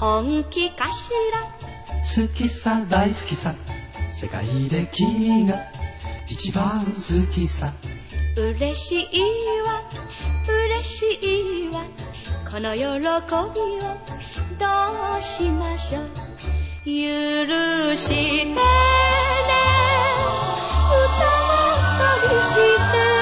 本気かしら。 好きさ大好きさ、世界で君が一番好きさ。 嬉しいわ嬉しいわ、この喜びをどうしましょう。許してね、歌を取りして